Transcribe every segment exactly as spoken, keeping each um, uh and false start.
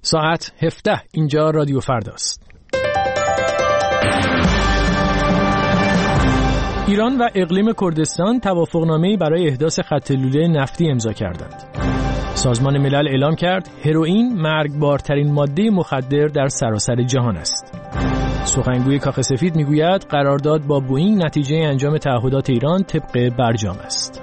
ساعت هفده، اینجا رادیو فرداست. ایران و اقلیم کردستان توافقنامه‌ای برای احداث خط لوله نفتی امضا کردند. سازمان ملل اعلام کرد هروئین مرگبارترین ماده مخدر در سراسر جهان است. سخنگوی کاخ سفید میگوید قرارداد با بوئینگ نتیجه انجام تعهدات ایران طبق برجام است.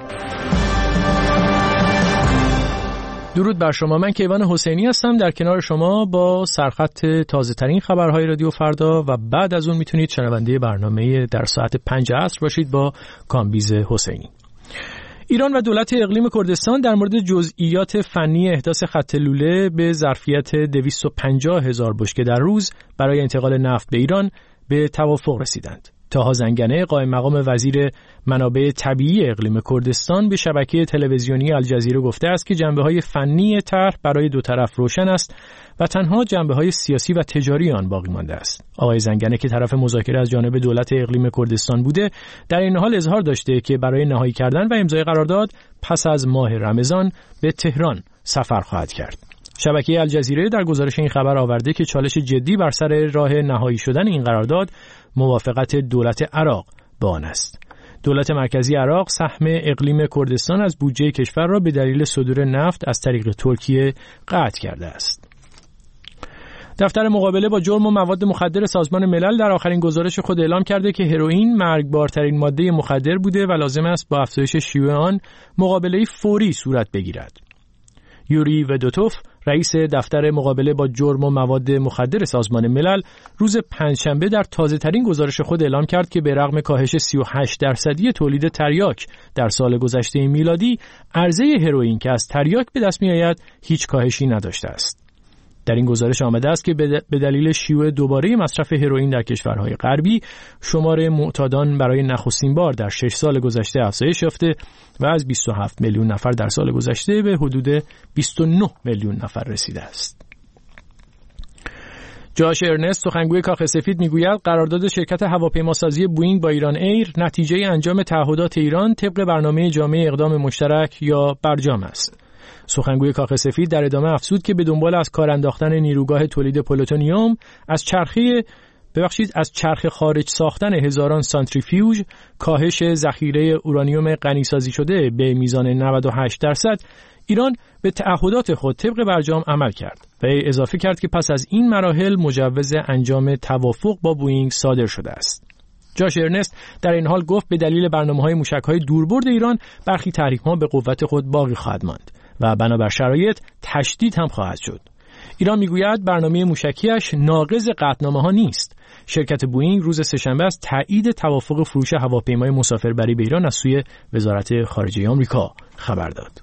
درود بر شما، من کیوان حسینی هستم در کنار شما با سرخط تازه ترین خبرهای رادیو فردا و بعد از اون میتونید شنونده برنامه در ساعت پنج عصر باشید با کامبیز حسینی. ایران و دولت اقلیم کردستان در مورد جزئیات فنی احداث خط لوله به ظرفیت دویست و پنجاه هزار بشکه در روز برای انتقال نفت به ایران به توافق رسیدند. طاها زنگنه قائم مقام وزیر منابع طبیعی اقلیم کردستان به شبکه تلویزیونی الجزیره گفته است که جنبه‌های فنی طرح برای دو طرف روشن است و تنها جنبه‌های سیاسی و تجاری آن باقی مانده است. آقای زنگنه که طرف مذاکره از جانب دولت اقلیم کردستان بوده، در این حال اظهار داشته که برای نهایی کردن و امضای قرارداد پس از ماه رمضان به تهران سفر خواهد کرد. شبکه الجزیره در گزارش این خبر آورده که چالش جدی بر سر راه نهایی شدن این قرارداد موافقت دولت عراق با آن است. دولت مرکزی عراق سهم اقلیم کردستان از بودجه کشور را به دلیل صدور نفت از طریق ترکیه قطع کرده است. دفتر مقابله با جرم و مواد مخدر سازمان ملل در آخرین گزارش خود اعلام کرده که هروئین مرگبارترین ماده مخدر بوده و لازم است با افزایش شیوع آن مقابله فوری صورت بگیرد. یوری ودوتوف، رئیس دفتر مقابله با جرم و مواد مخدر سازمان ملل، روز پنجشنبه در تازه‌ترین گزارش خود اعلام کرد که به رغم کاهش سی و هشت درصدی تولید تریاک در سال گذشته میلادی، عرضه هروئین که از تریاک به دست می‌آید هیچ کاهشی نداشته است. در این گزارش آمده است که به دلیل شیوع دوباره مصرف هروئین در کشورهای غربی، شمار معتادان برای نخستین بار در شش سال گذشته افزایش یافته و از بیست و هفت میلیون نفر در سال گذشته به حدود بیست و نه میلیون نفر رسیده است. جاش ارنست، سخنگوی کاخ سفید، میگوید قرارداد شرکت هواپیماسازی بوئینگ با ایران ایر نتیجه انجام تعهدات ایران طبق برنامه جامع اقدام مشترک یا برجام است. سخنگوی کاخ سفید در ادامه افزود که به دنبال از کار انداختن نیروگاه تولید پلوتونیوم از چرخه ببخشید از چرخ خارج ساختن هزاران سانتریفیوژ، کاهش ذخیره اورانیوم غنیسازی شده به میزان نود و هشت درصد، ایران به تعهدات خود طبق برجام عمل کرد و اضافه کرد که پس از این مراحل مجوز انجام توافق با بوئینگ صادر شده است. جاش ارنست در این حال گفت به دلیل برنامه‌های موشک‌های دوربرد ایران برخی تحریم‌ها به قوت خود باقی خواهد ماند و بنابر شرایط تشدید هم خواهد شد. ایران میگوید برنامه موشکیش ناقض قطعنامه‌ها نیست. شرکت بوئینگ روز سه‌شنبه از تایید توافق فروش هواپیمای مسافربری به ایران از سوی وزارت خارجه آمریکا خبر داد.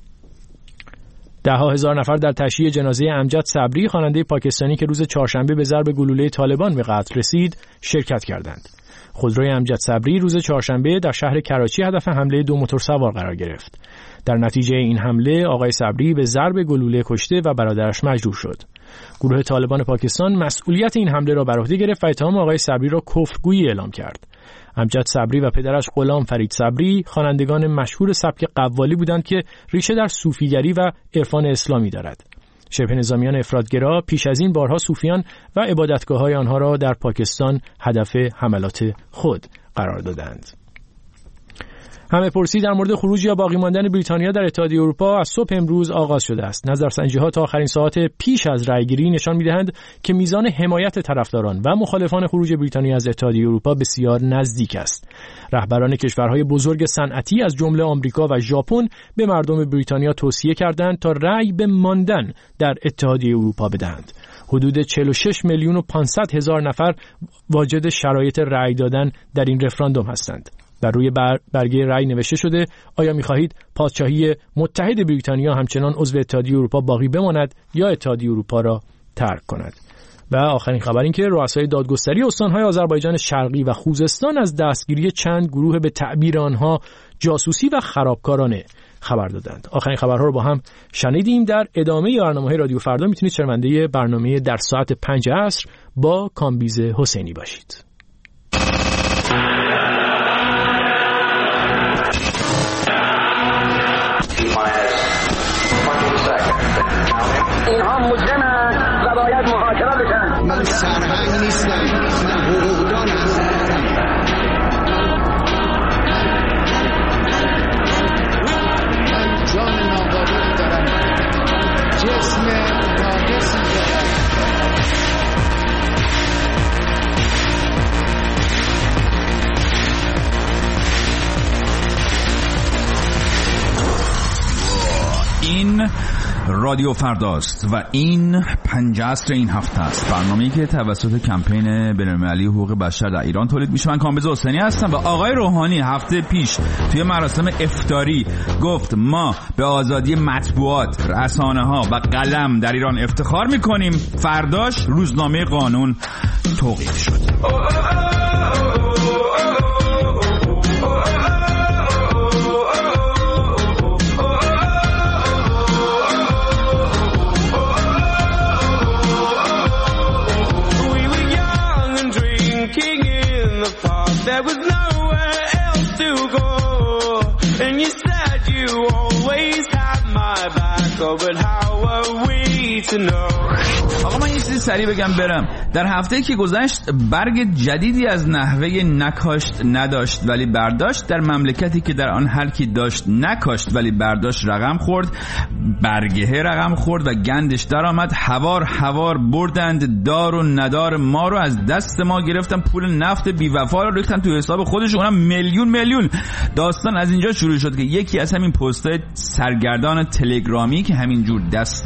ده ها هزار نفر در تشییع جنازه امجد صبری، خواننده پاکستانی که روز چهارشنبه به ضرب گلوله طالبان به قتل رسید، شرکت کردند. خودروی امجد صبری روز چهارشنبه در شهر کراچی هدف حمله دو موتورسوار قرار گرفت. در نتیجه این حمله آقای صبری به ضرب گلوله کشته و برادرش مجروح شد. گروه طالبان پاکستان مسئولیت این حمله را بر عهده گرفت و اتهام آقای صبری را کفرگویی اعلام کرد. امجد صبری و پدرش غلام فرید صبری خوانندگان مشهور سبک قوالی بودند که ریشه در صوفیگری و عرفان اسلامی دارد. شبه نظامیان افراطگرا پیش از این بارها صوفیان و عبادتگاه‌های آنها را در پاکستان هدف حملات خود قرار دادند. همه پرسی در مورد خروج یا باقی ماندن بریتانیا در اتحادیه اروپا از صبح امروز آغاز شده است. نظرسنجی‌ها تا آخرین ساعت پیش از رأیگیری نشان می‌دهند که میزان حمایت طرفداران و مخالفان خروج بریتانیا از اتحادیه اروپا بسیار نزدیک است. رهبران کشورهای بزرگ صنعتی از جمله آمریکا و ژاپن به مردم بریتانیا توصیه کردند تا رأی به ماندن در اتحادیه اروپا بدهند. حدود چهل و شش میلیون و پانصد هزار نفر واجد شرایط رأی دادن در این رفراندوم هستند. بر روی بر برگه رأی نوشته شده: آیا می‌خواهید پادشاهی متحد بریتانیا همچنان عضو اتحادیه اروپا باقی بماند یا اتحادیه اروپا را ترک کند؟ و آخرین خبر این که رؤسای دادگستری استان‌های آذربایجان شرقی و خوزستان از دستگیری چند گروه به تعبیر آنها جاسوسی و خرابکارانه خبر دادند. آخرین خبرها رو با هم شنیدیم. در ادامه برنامه‌های رادیو فردا میتونید شنونده برنامه در ساعت پنج عصر با کامبیز حسینی باشید. اینها مجرمند و باید محاکمه بشن. من سرهنگ نیستم، من حقوقدان هستم. من جان ناقابلی دارم، جسم ناقصی دارم. این رادیو فرداست و این پنج عصر این هفته است، برنامه‌ای که توسط کمپین بین‌المللی حقوق بشر در ایران تولید میشه. من کامبیز حسینی هستم و آقای روحانی هفته پیش توی مراسم افطاری گفت ما به آزادی مطبوعات، رسانه‌ها و قلم در ایران افتخار میکنیم. فرداش روزنامه قانون توقیف شد. There was nowhere else to go, and you said you always had my back, oh but how are we to know? آقا من یه چیزی سریع بگم برم. در هفته که گذشت برگ جدیدی از نحوه نکاشت نداشت ولی برداشت در مملکتی که در آن هر کی داشت نکاشت ولی برداشت رقم خورد، برگه رقم خورد و گندش در آمد. هوار هوار بردند، دار و ندار ما رو از دست ما گرفتن، پول نفت بی وفا رو ریختن تو حساب خودشون، اونم میلیون میلیون. داستان از اینجا شروع شد که یکی از همین پست‌های سرگردان تلگرامی که همینجور دست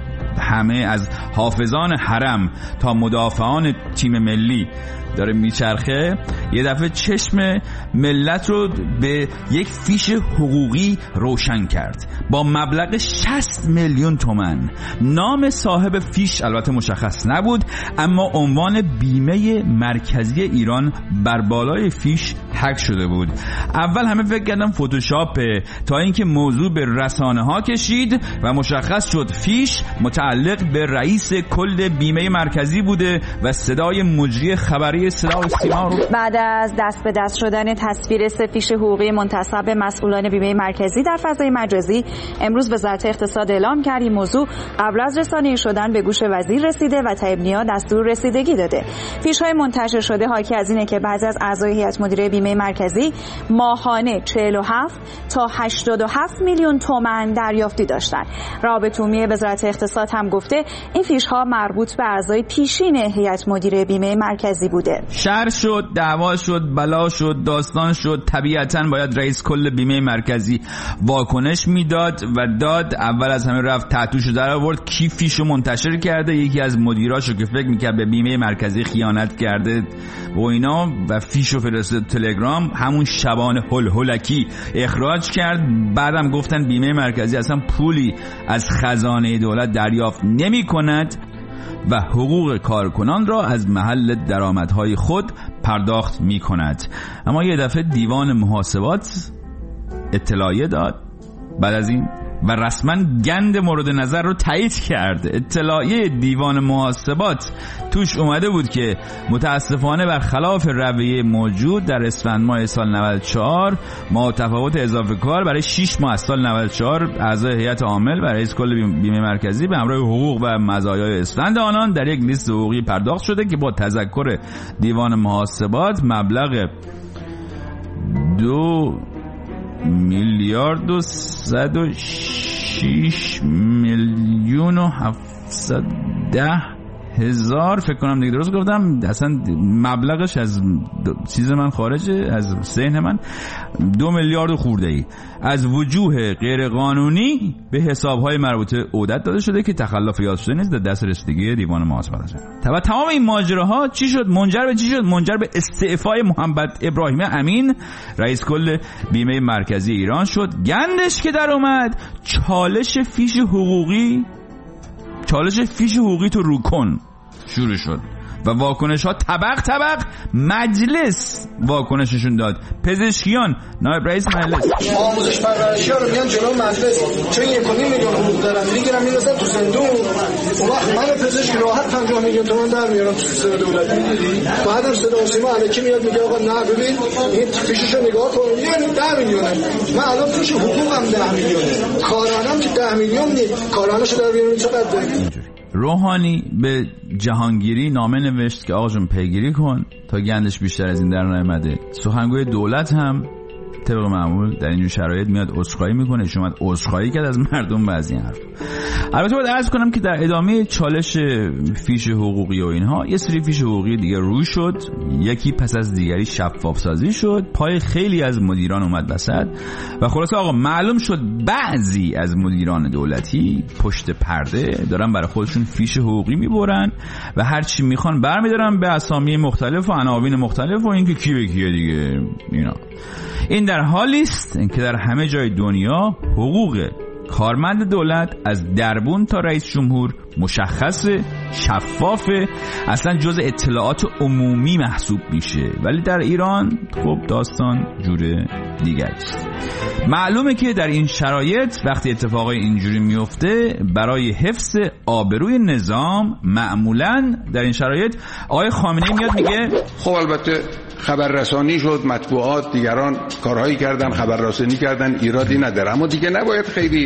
همه از حافظان حرم تا مدافعان تیم ملی داره میچرخه، یه دفعه چشم ملت رو به یک فیش حقوقی روشن کرد با مبلغ شصت میلیون تومان. نام صاحب فیش البته مشخص نبود، اما عنوان بیمه مرکزی ایران بر بالای فیش حک شده بود. اول همه فکر کردن فتوشاپه، تا اینکه موضوع به رسانه ها کشید و مشخص شد فیش متعلق به رئیس کل بیمه مرکزی بوده و صدای مجری خبری صدا و سیما رو بعد از دست به دست شدن تصویر سه فیش حقوقی منتسب به مسئولان بیمه مرکزی در فضای مجازی، امروز وزارت اقتصاد اعلام کرد این موضوع قبل از رسانه‌ای شدن به گوش وزیر رسیده و طبع‌نیا دستور رسیدگی داده. فیش‌های منتشر شده حاکی از اینه که بعضی از اعضای هیئت مدیره بیمه مرکزی ماهانه چهل و هفت تا هشتاد و هفت میلیون تومان دریافتی داشتند. رابط عمومی وزارت اقتصاد هم گفته این فیش‌ها مربوط به اعضای پیشین هیئت مدیره بیمه مرکزی بوده. شر شد، دعوا شد، بلا شد، داستان شد. طبیعتاً باید رئیس کل بیمه مرکزی واکنش میداد و داد. اول از همه رفت تحتوشو در آورد، کی فیشو منتشر کرده، یکی از مدیراشو که فکر میکرد به بیمه مرکزی خیانت کرده و اینا و فیشو فرستاد تلگرام، همون شبانه هل هلکی اخراج کرد. بعدم گفتن بیمه مرکزی اصلا پولی از خزانه دولت دریافت نمی کند و حقوق کارکنان را از محل درآمدهای خود پرداخت می کند. اما یه دفعه دیوان محاسبات اطلاعیه داد بعد از این و رسما گند مورد نظر رو تایید کرد. اطلاعیه دیوان محاسبات توش اومده بود که متاسفانه برخلاف رویه موجود در اسفند ماه سال نود و چهار ما تفاوت اضافه کار برای شش ماه سال نود و چهار اعضای هیئت عامل و رئیس کل بیمه مرکزی به همراه حقوق و مزایای اسفند آنان در یک لیست حقوقی پرداخت شده که با تذکر دیوان محاسبات مبلغ دو میلیارد و صد و شیش میلیون و هفتصد ده هزار فکر کنم دیگه درست گفتم، اصلا مبلغش از چیز من خارجه از ذهن من، دو میلیارد خورده ای از وجوه غیر قانونی به حسابهای مربوطه عودت داده شده که تخلف یاد شده نیست در دست رسیدگی دیوان محاسبات است. و تمام این ماجراها چی شد؟ منجر به چی شد؟ منجر به استعفای محمد ابراهیم امین رئیس کل بیمه مرکزی ایران شد. گندش که در اومد چالش فیش حقوقی چالش فیش حقوقی تو رو کن شروع شد. و واکنش ها طبق طبق مجلس واکنششون داد. پزشکیان، نایب رئیس مجلس، آموزش پرورشی ها رو میان جلو مجلس چون یک و نیم میلیون حقوق دارن میگیرن میرسن تو صندوق. اون وقت من پزشک راحت پنجاه میلیون تومان در میارم تو سیستم دولتی. بعدم صدا و سیما الکی میاد میگه آقا نه ببین این فیششو نگاه کن میگن ده میلیونه. من الان فیش حقوقم ده میلیونه، کارانم که ده میلیون نیست، کارانشو در بیارم چقدر. روحانی به جهانگیری نامه نوشت که آقا جون پیگیری کن تا گندش بیشتر از این در نیامده. سخنگوی دولت هم طبق معمول در اینجور شرایط میاد عذرخواهی میکنه. شما عذرخواهی کرد از مردم بعضی حرف. البته باید عرض کنم که در ادامه چالش فیش حقوقی و اینها یه سری فیش حقوقی دیگه روی شد، یکی پس از دیگری شفاف سازی شد، پای خیلی از مدیران اومد وسط و خلاصه آقا معلوم شد بعضی از مدیران دولتی پشت پرده دارن برای خودشون فیش حقوقی میبرن و هر چی میخوان برمیدارن به اسامی مختلف و عناوین مختلف و اینکه کی به کیه دیگه اینا. این در حالی است که در همه جای دنیا حقوق کارمند دولت از دربون تا رئیس جمهور مشخص، شفاف، اصلا جز اطلاعات عمومی محسوب میشه، ولی در ایران خب داستان جور دیگری است. معلومه که در این شرایط وقتی اتفاقای اینجوری میفته برای حفظ آبروی نظام معمولا در این شرایط آقای خامنه‌ای میاد میگه خب البته خبررسانی شد، مطبوعات دیگران کارهایی کردن، خبررسانی کردن، ایرادی نداره، اما دیگه نباید خیلی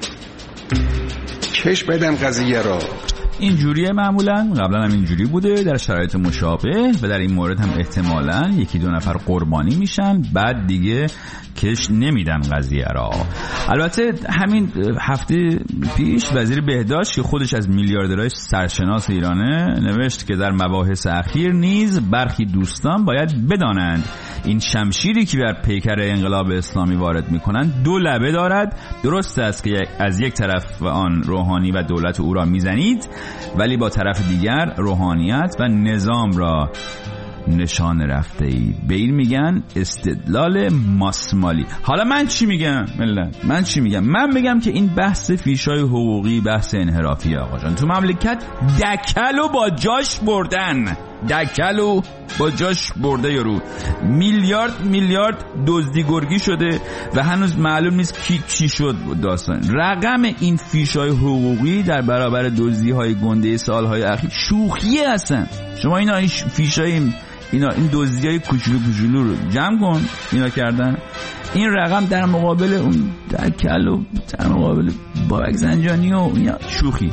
کش بدن قضیه را. این جوریه معمولا، قبلا هم اینجوری بوده در شرایط مشابه و در این مورد هم احتمالاً یکی دو نفر قربانی میشن بعد دیگه کش نمیدن قضیه را. البته همین هفته پیش وزیر بهداشت که خودش از میلیاردرهای سرشناس ایرانه نوشت که در مباحث اخیر نیز برخی دوستان باید بدانند این شمشیری که بر پیکر انقلاب اسلامی وارد میکنند دو لبه دارد. درست است که از یک طرف آن روحانی و دولت او را میزنید ولی با طرف دیگر روحانیت و نظام را نشان رفته اید. به این میگن استدلال ماسمالی. حالا من چی میگم ملت؟ من چی میگم؟ من میگم که این بحث فیشای حقوقی بحث انحرافی آقا جان. تو مملکت دکلو با جاش بردن، دکلو با جاش برده یارو. میلیارد میلیارد دزدی گرگی شده و هنوز معلوم نیست کی چی شد داستان. رقم این فیشای حقوقی در برابر دزدی های گنده سالهای اخیر شوخیه هستن. شما اینا این فیشای اینا این دزدیای کوچولو کوچولو رو جمع کن اینا کردن، این رقم در مقابل اون دکل و در مقابل بابک زنجانی و اینا شوخی.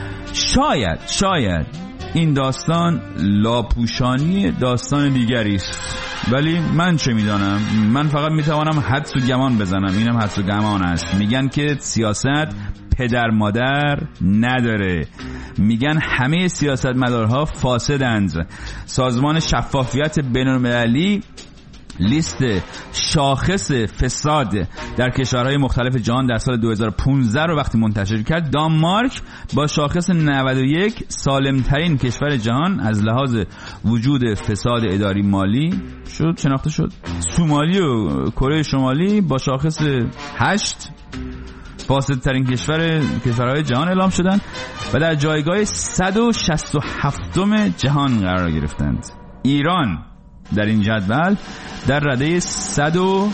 شاید شاید این داستان لاپوشانی داستان دیگری است، ولی من چه میدانم؟ من فقط میتوانم حدس و گمان بزنم. اینم حدس و گمان است. میگن که سیاست پدر مادر نداره، میگن همه سیاستمدارها فاسدند. سازمان شفافیت بین‌المللی لیست شاخص فساد در کشورهای مختلف جهان در سال دو هزار و پانزده رو وقتی منتشر کرد، دانمارک با شاخص نود و یک سالمترین کشور جهان از لحاظ وجود فساد اداری مالی شد شناخته شد. سومالی و کره شمالی با شاخص هشت فاسدترین کشور کشورهای جهان اعلام شدند و در جایگاه صد و شصت و هفتم جهان قرار گرفتند. ایران در این جدول در رده صد و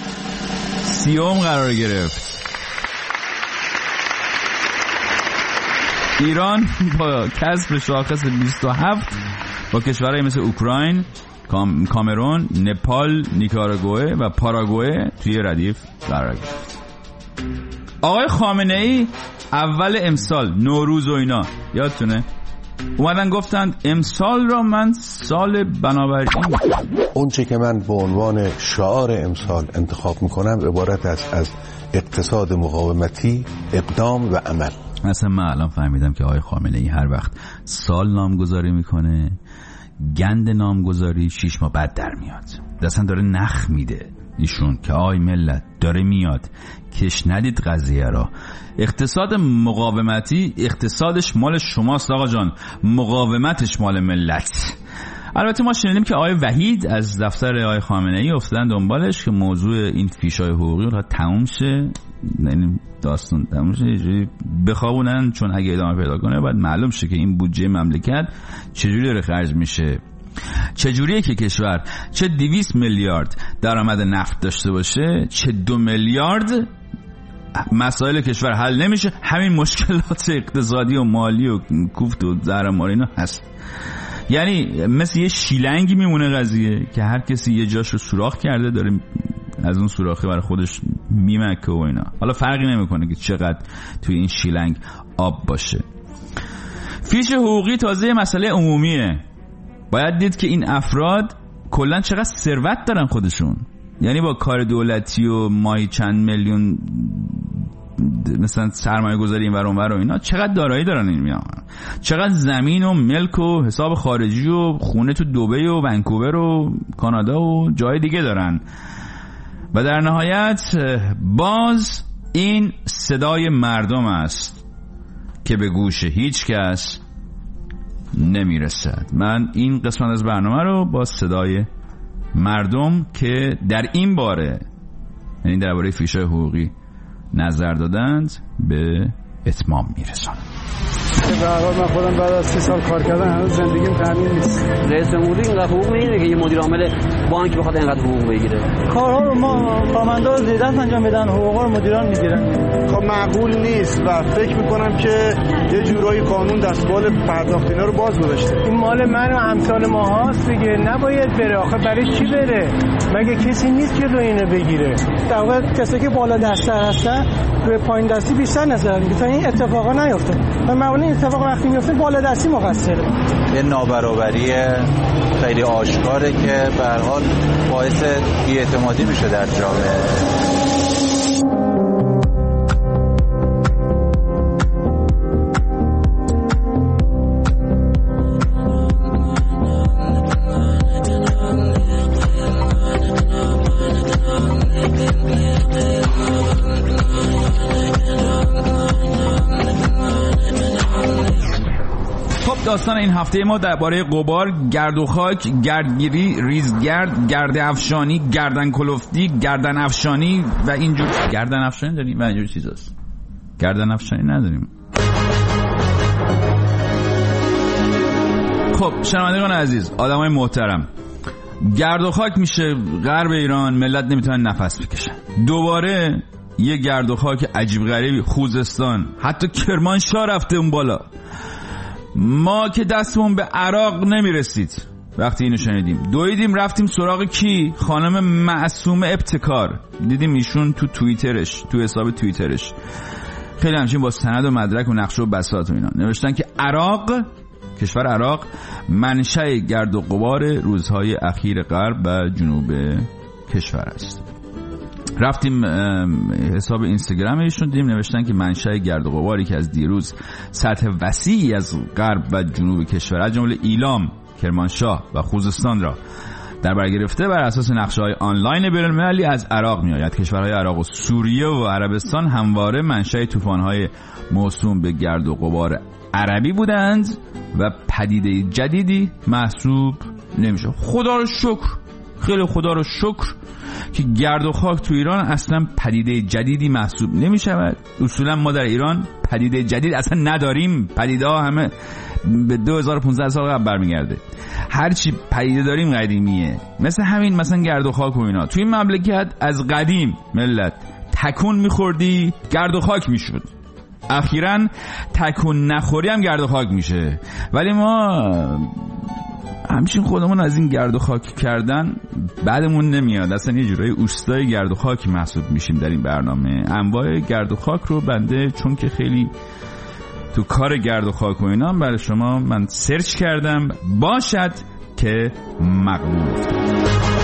سی قرار گرفت. ایران با کسب شاخص بیست و هفت با کشورهای مثل اوکراین، کام، کامرون، نپال، نیکاراگوئه و پاراگوئه توی ردیف قرار گرفت. آقای خامنه‌ای اول امسال نوروز و اینا یادتونه اومدن گفتند امسال را من سال بنابراین اون چه که من به عنوان شعار امسال انتخاب میکنم عبارت است از اقتصاد مقاومتی، اقدام و عمل. مثلا من الان فهمیدم که آقای خامنه‌ای هر وقت سال نامگذاری میکنه گند نامگذاری شیش ماه بعد در میاد. اصلا داره نخ میده ایشون که آی ملت داره میاد کش ندید قضیه را. اقتصاد مقاومتی اقتصادش مال شماست آقا جان، مقاومتش مال ملت. البته ما شنیدیم که آقای وحید از دفتر آقای خامنه‌ای افتادن دنبالش که موضوع این فیش‌های حقوقی رو تموم شه، یعنی داستان تموم شه، یه جوری بخوابونن، چون اگه ادامه پیدا کنه باید معلوم شه که این بودجه مملکت چجوری داره خرج میشه. چجوریه که کشور چه دویست میلیارد درآمد نفت داشته باشه، چه دو میلیارد مسائل کشور حل نمیشه، همین مشکلات اقتصادی و مالی و کوفت و زهرمار اینا هست. یعنی مثل یه شیلنگی میمونه قضیه که هر کسی یه جاش رو سوراخ کرده، داره از اون سوراخه برای خودش میمکه و اینا. حالا فرقی نمیکنه که چقدر توی این شیلنگ آب باشه. فیش حقوقی تازه مسئله عمومیه. باید دید که این افراد کلا چقدر ثروت دارن خودشون، یعنی با کار دولتی و ماهی چند میلیون مثلا سرمایه گذاری این ور اون ور و اینا، چقدر دارایی دارن این میان، چقدر زمین و ملک و حساب خارجی و خونه تو دبی و ونکوور و کانادا و جای دیگه دارن. و در نهایت باز این صدای مردم است که به گوش هیچ کس نمیرسد. من این قسمت از برنامه رو با صدای مردم که در این باره، یعنی درباره فیش‌های حقوقی نظر دادند، به اتمام میرسانم. به هر حال من خودم بعد از سی سال کار کردن هنوز زندگیم تامین نیست. رئیس جمهوری اینقدر حقوق نمیگیره که یه مدیر عامل بانک بخواد اینقدر حقوق بگیره. کارها رو ما کارمندا زیر دست انجام میدن، حقوقا رو مدیران میگیرن. خب معقول نیست و فکر میکنم که یه جورایی قانون دستمال پرداخت اینا رو باز گذاشته. این مال من و امثال ماهاست دیگه، نباید بره. آخه برای چی بره؟ مگه کسی نیست که رو اینو بگیره؟ در واقع کسی که بالا دست‌تر هستن روی پایین دستی بیشتر نظر میگه تا این اتفاقا نیفته. و معمولا اتفاق وقتی میفته بالا دستی مقصره. یه نابرابری خیلی آشکاره که به هر حال باعث بی‌اعتمادی میشه در جامعه. داستان این هفته ما درباره غبار، گرد و خاک، گردگیری، ریزگرد، گرد افشانی، گردن کلفتی، گردن افشانی و اینجور. گردن افشانی داریم و اینجور چیزاست. گردن افشانی نداریم. خب شنوندگان عزیز، آدمای محترم، گرد و خاک میشه غرب ایران، ملت نمیتونن نفس بکشن. دوباره یه گرد و خاک عجیب غریبی، خوزستان، حتی کرمانشاه رفته اون بالا. ما که دستمون به عراق نمیرسید وقتی اینو شنیدیم، دویدیم رفتیم سراغ کی؟ خانم معصوم ابتکار. دیدیم ایشون تو توییترش، تو حساب توییترش خیلی همچین با سند و مدرک و نقشه و بساط و اینا نوشتن که عراق، کشور عراق، منشأ گرد و غبار روزهای اخیر غرب و جنوب کشور است. رفتیم حساب اینستاگرام ایشون، دیدیم نوشتن که منشأ گرد و غباری که از دیروز سطح وسیعی از غرب و جنوب کشور از جمله ایلام، کرمانشاه و خوزستان را در بر گرفته بر اساس نقشه‌های آنلاین بین‌المللی از عراق می‌آید. کشورهای عراق و سوریه و عربستان همواره منشأ طوفان‌های موسوم به گرد و غبار عربی بودند و پدیده جدیدی محسوب نمیشه. خدا رو شکر، خیلی خدا رو شکر که گرد و خاک تو ایران اصلا پدیده جدیدی محسوب نمی شود. اصولا ما در ایران پدیده جدید اصلا نداریم. پدیده ها همه به دو هزار و پانزده سال قبل برمیگرده. هرچی پدیده داریم قدیمیه. مثل همین مثلا گرد و خاک و اینا. توی این مملکت از قدیم ملت تکون میخوردی گرد و خاک میشد. اخیراً تکون نخوری هم گرد و خاک میشه. ولی ما همچین خودمون از این گرد و خاک کردن بعدمون نمیاد. اصلا یه جورای اوستای گرد و خاک محسوب میشیم در این برنامه. انواع گرد و خاک رو بنده چون که خیلی تو کار گرد و خاک و اینا برای شما من سرچ کردم، باشد که مقبول افتاد.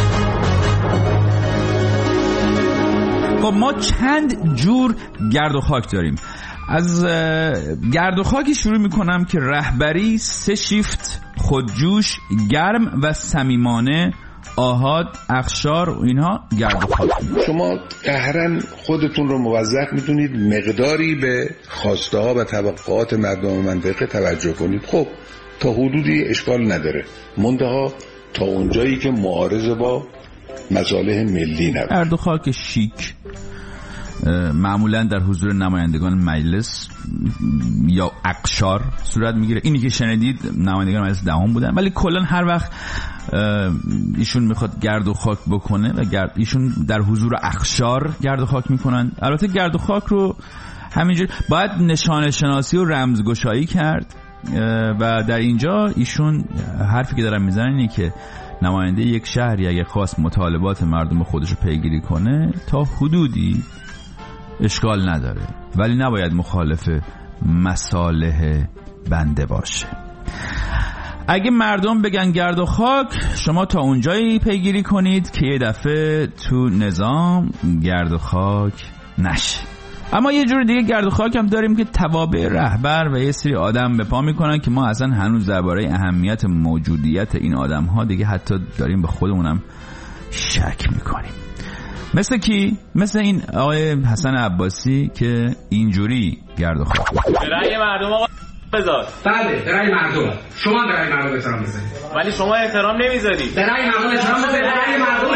خب ما چند جور گرد و خاک داریم. از گرد و خاکی شروع میکنم که رهبری سه شیفت خودجوش، گرم و صمیمانه آحاد، اقشار و اینها گرد و خاک. شما قهرن خودتون رو موظف میدونید مقداری به خواسته ها و توقعات مردم منطقه توجه کنید. خب تا حدودی اشکال نداره، منتها تا اونجایی که معارض با مصالح ملی نبود. گرد و خاک شیک معمولا در حضور نمایندگان مجلس یا اقشار صورت میگیره. اینی که شنیدید نمایندگان مجلس دهم بودن، ولی کلا هر وقت ایشون میخواد گرد و خاک بکنه و گرد ایشون در حضور اقشار گرد و خاک میکنن. البته گرد و خاک رو همینجور باید نشانه شناسی و رمزگشایی کرد و در اینجا ایشون حرفی که دارن میزنن اینه که نماینده یک شهری اگه خواست مطالبات مردم خودش رو پیگیری کنه تا حدودی اشکال نداره، ولی نباید مخالف مصالح بنده باشه. اگه مردم بگن گرد و خاک، شما تا اونجایی پیگیری کنید که یه دفعه تو نظام گرد و خاک نشه. اما یه جور دیگه گرد و خاک هم داریم که توابع رهبر و یه سری آدم به پا میکنن که ما اصلا هنوز درباره اهمیت موجودیت این آدم ها دیگه حتی داریم به خودمونم شک میکنیم. مثل کی؟ مثل این آقای حسن عباسی که اینجوری گرد و خاک به رأی مردم آقا بذار. بله به رأی مردم. شما به رأی مردم احترام بذارید. ولی شما احترام نمیذارید. به رأی مردم احترام بذارید. به رأی مردم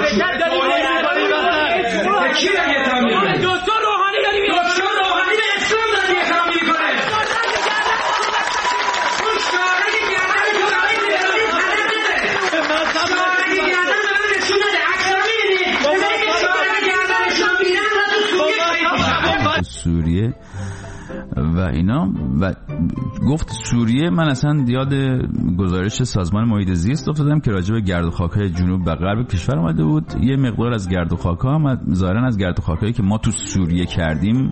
به کی داری احترام می‌کنی؟ دکتر روحانی داری میگی. دکتر روحانی به اسلام داری احترام می‌کنه. اون شارعی گردن تو داری می‌ذاری خرید بده. شارعی گردن به من نشون نده. عکس می‌بینی؟ ببینی شارعی گردنشون بیرن و تو سوریه و اینا و گفت سوریه. من اصلا یاد گزارش سازمان محیط زیست افتادم که راجع به گرد و خاک‌های جنوب و غرب کشور اومده بود. یه مقدار از گرد و خاک‌ها هم ظاهراً از گرد و خاک‌هایی که ما تو سوریه کردیم،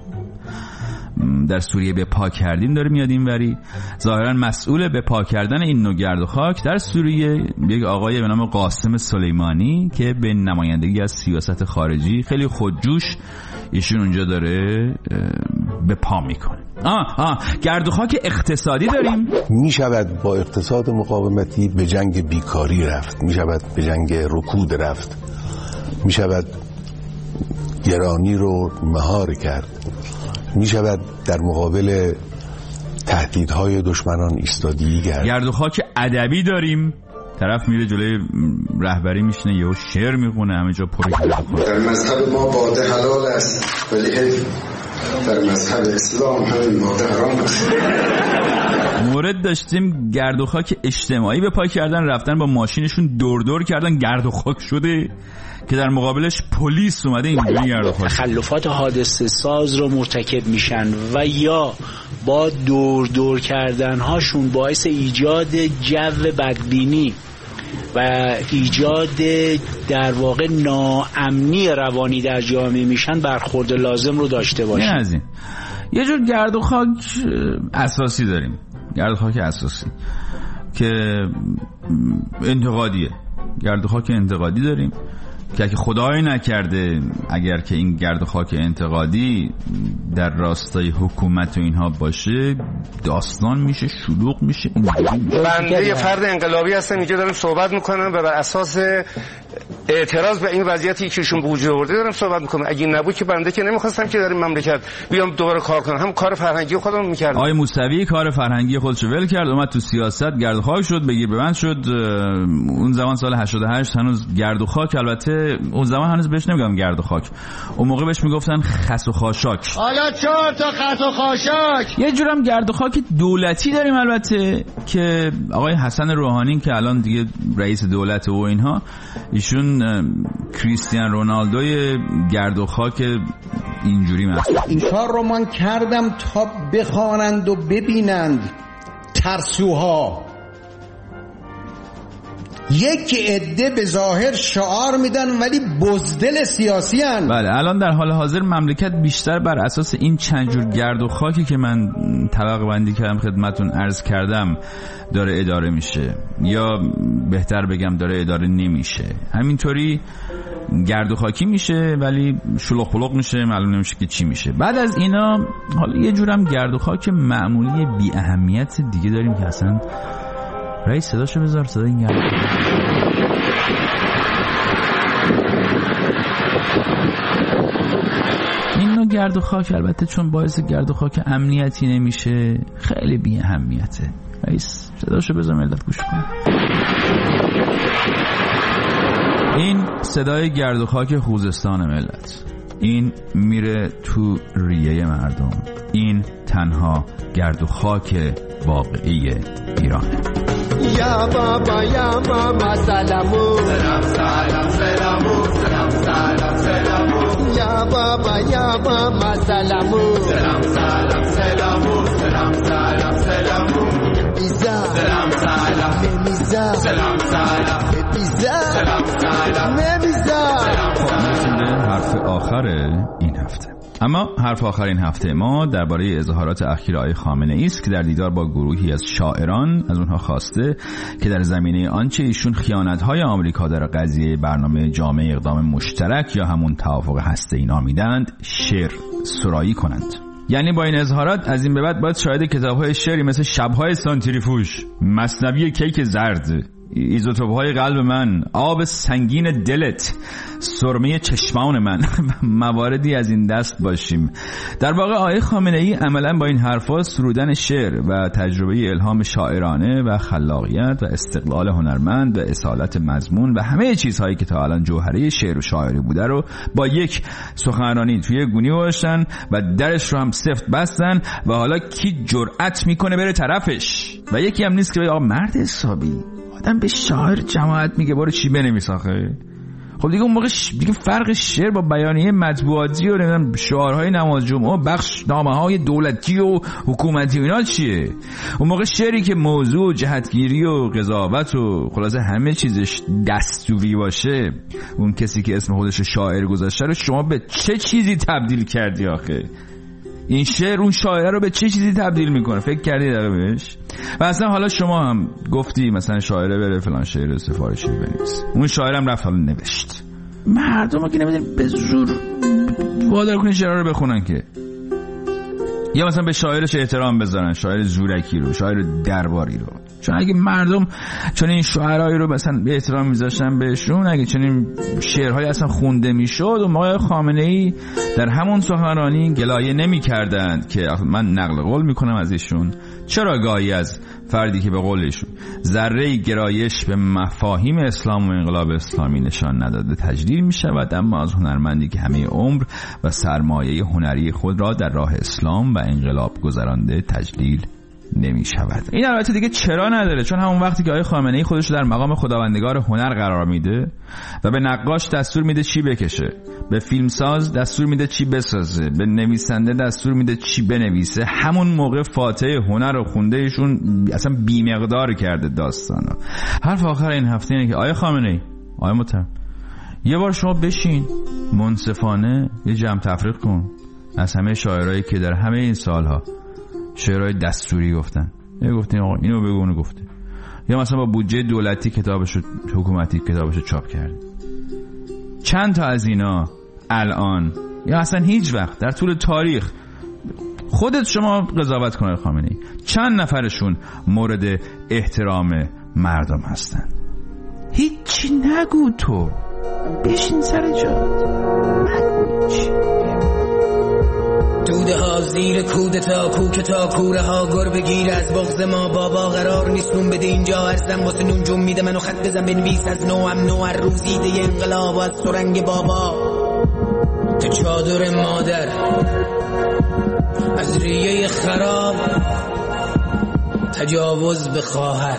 در سوریه به پا کردیم داره میاد اینوری. ظاهراً مسئول به پا کردن این نوع گرد و خاک در سوریه یک آقای به نام قاسم سلیمانی که به نمایندگی از سیاست خارجی خیلی خودجوش ایشون اونجا داره به پا میکنه. آه آه گرد و خاک اقتصادی داریم. میشود با اقتصاد مقاومتی به جنگ بیکاری رفت، میشود به جنگ رکود رفت، میشود گرانی رو مهار کرد، میشود در مقابل تهدیدهای دشمنان ایستادگی کرد. گرد و خاک ادبی داریم. طرف میره جلوی رهبری میشینه یهو شعر میخونه، همه جا پر گرد و خاک. در مذهب ما باده حلال است ولی در مذهب اسلام همین باده حرام است. مورد داشتیم گرد و خاک اجتماعی به پا کردن، رفتن با ماشینشون دور دور کردن، گرد و خاک شده که در مقابلش پلیس اومده اینجوری گرد و خاک. تخلفات حادثه ساز رو مرتکب میشن و یا با دور دور کردن هاشون باعث ایجاد جو بدبینی و ایجاد در واقع ناامنی روانی در جامعه میشن، برخورد لازم رو داشته باشیم. نه از این یه جور گرد و خاک اساسی داریم، گرد و خاک اساسی که انتقادیه. گرد و خاک انتقادی داریم که اگه خدایی نکرده اگر که این گرد و خاک انتقادی در راستای حکومت و اینها باشه داستان میشه، شلوغ میشه. بنده یه فرد انقلابی هستم، اینجا دارم صحبت میکنم و بر اساس اعتراض به این وضعیتی که ایشون به وجود آورده دارم صحبت میکنم. اگه نبود که بنده که نمیخواستم که در این مملکت بیام دوباره کار کنم، هم کار فرهنگی خودم میکردم. آقای موسوی کار فرهنگی خودش ول کرد، اومد تو سیاست، گرد و خاک شد، بگیر ببند شد. اون زمان سال هشتاد و هشت هنوز گرد و خاک، البته اون زمان هنوز بهش نمیگم گرد و خاک، اون موقع بهش میگفتن خس و خاشاک. حالا چهار تا خس و خاشاک. یه جورم گرد و خاک دولتی داریم البته که آقای حسن روحانی که الان دیگه رئیس دولت و اینها، ایشون کریستیان رونالدوی گرد و خاک اینجوری مثلا. این کار رو من کردم تا بخوانند و ببینند ترسوها. یک عده به ظاهر شعار میدن ولی بزدل سیاسی هن. بله الان در حال حاضر مملکت بیشتر بر اساس این چند جور گرد و خاکی که من طبقه بندی کردم خدمتون عرض کردم داره اداره میشه، یا بهتر بگم داره اداره نمیشه. همینطوری گرد و خاکی میشه ولی شلوغ پلوغ میشه، معلوم نمیشه که چی میشه. بعد از اینا حالا یه جورم گرد و خاک معمولی بی اهمیت دیگه داریم که اصلا رئیس صداشو بذار، صدا این گرد این نوع گرد و خاک البته چون باعث گرد و خاک امنیتی نمیشه خیلی بی اهمیته. رئیس صداشو بذار ملت گوش کن. این صدای گرد و خاک خوزستان ملت، این میره تو ریه مردم، این تنها گرد و خاک واقعی ایرانه. یا بابا یا ماما سلامو سلام سلام سلامو سلام سلام سلامو یا بابا یا ماما سلامو سلام سلام سلامو سلام سلام سلامو ایزا سلام سلام میزا سلام سلام ایزا سلام سلام میزا. حرف آخر این هفته. اما حرف آخر این هفته ما درباره اظهارات اخیر آقای خامنه ای است که در دیدار با گروهی از شاعران از اونها خواسته که در زمینه آنچه ایشون خیانت‌های آمریکا در قضیه برنامه جامعه اقدام مشترک یا همون توافق هسته‌ای نامیدند شعر سرایی کنند. یعنی با این اظهارات از این به بعد باید شاهد کتاب‌های شعری مثل شب‌های سانتریفوژ، مثنوی کیک زرد، ایزوتوپ‌های قلب من، آب سنگین دلت، سرمه چشمان من مواردی از این دست باشیم. در واقع آقای خامنه‌ای عملاً با این حرفا سرودن شعر و تجربه الهام شاعرانه و خلاقیت و استقلال هنرمند و اصالت مضمون و همه چیزهایی که تا الان جوهره شعر و شاعری بوده رو با یک سخنرانی توی گونی گذاشتن و درش رو هم سفت بستن و حالا کی جرأت میکنه بره طرفش؟ و یکی هم نیست که آقا مرد حسابی آدم به شاعر جماعت میگه برو چی بنویس آخه. خب دیگه اون موقع ش... دیگه فرق شعر با بیانیه مطبوعاتی و نمیدونم شعارهای نماز جمعه و بخش نامه‌های دولتی و حکومتی و اینا چیه؟ اون موقع شعری که موضوع و جهتگیری و قضاوت و خلاصه همه چیزش دستوری باشه، اون کسی که اسم خودش شاعر گذاشته رو شما به چه چیزی تبدیل کردی آخه؟ این شعر اون شاعره رو به چه چیزی تبدیل میکنه؟ فکر کردی دقیقه بهش؟ و اصلا حالا شما هم گفتی مثلا شاعره بره فلان شعر سفارشی بنویس، اون شاعرم رفت حالا نوشت، مردم که نمیدونی به زور وادار کنی شعر رو بخونن که، یا مثلا به شاعرش احترام بذارن، شاعر زورکی رو، شاعر درباری رو. چون اگه مردم چون این شاعرایی رو مثلا به احترام میذاشتن بهشون، اگه چون این شعرهای اصلا خونده میشد و آقای خامنه ای در همون سخنرانی گلایه نمیکردند که من نقل قول میکنم از ایشون، چرا گاهی از فردی که به قولشون ذره گرایش به مفاهیم اسلام و انقلاب اسلامی نشان نداده تجلیل میشود، اما از هنرمندی که همه عمر و سرمایه هنری خود را در راه اسلام و انقلاب گذرانده تجلیل نمی شود. این البته دیگه چرا نداره، چون همون وقتی که آقای خامنه ای خودش در مقام خداوندگار هنر قرار میده و به نقاش دستور میده چی بکشه، به فیلمساز دستور میده چی بسازه، به نویسنده دستور میده چی بنویسه، همون موقع فاتح هنر و خونده ایشون اصلا بی‌مقدار کرده داستانا. حرف آخر این هفته اینه که آقای خامنه ای، آقای محترم، یه بار شما بشین منصفانه یه جمع تفریق کن از همه شاعرایی که در همه این سالها شعرهای دستوری گفتن، یا گفتین آقا اینو بگو اونو گفته، یا مثلا با بودجه دولتی کتابشو حکومتی کتابشو چاپ کرد، چند تا از اینا الان یا اصلا هیچ وقت در طول تاریخ خودت شما قضاوت کن خامنه ای چند نفرشون مورد احترام مردم هستن؟ هیچی نگو، تو بشین سر جات نگو چی. دوده ها زیر کودتا کوکتا کوره ها گر بگیر از بغض ما بابا قرار نیستون بده اینجا ارزم واسه نون جون میده منو خط بزن بنویس از نو هم نو هر روزیده انقلاب از سرنگ بابا تا چادر مادر از ریه خراب تجاوز به خواهر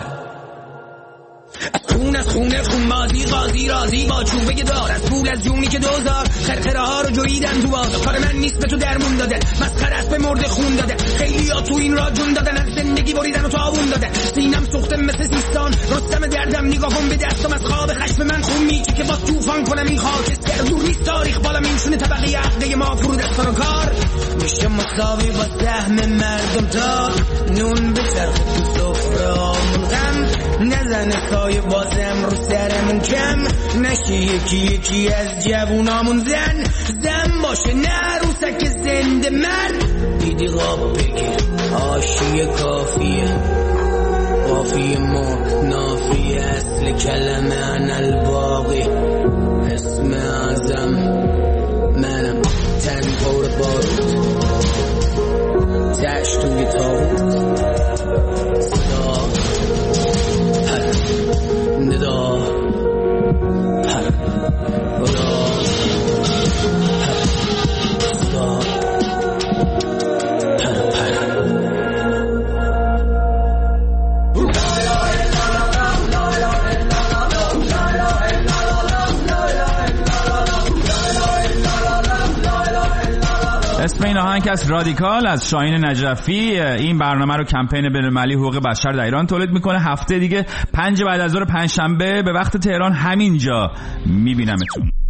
خون از خونه خون بازی قاضی رازی با چوبه دار از پول از جونی که دوزار خرخره ها رو جویدن تو باز کار من نیست به تو درمون داده مسخره است به مرد خون داده خیلی ها تو این را جون دادن از زندگی بریدن و تاون داده سینم سوخته مثل سیستان رستم دردم نگاهم به دستم از خواب خشم من خون میچه که با توفان کنم این خاک سردور نیست تاریخ بالا میشونه طبقه عقده ما فرود از سر و کار میشه مساوی با سهم مردم تا نون به چرخ تو سفره آمون غم نزنه سایه بازم رو سرمون کم نشه یکی یکی از جوونامون زن زن باشه نه روسک زنده مرد دیدی غاب بگیر آشی کافیه قافیه ما نافی اصل کلمه انا الباقی اسم اعظم منم تن پر بارود تشت توی تابوت صدا هر ندا هر خدا هر صدا هر پر اسم این آهنگ از رادیکال از شاهین نجفی. این برنامه رو کمپین بین‌المللی حقوق بشر در ایران تولید میکنه. هفته دیگه پنج بعد از ظهر پنجشنبه به وقت تهران همینجا میبینمتون.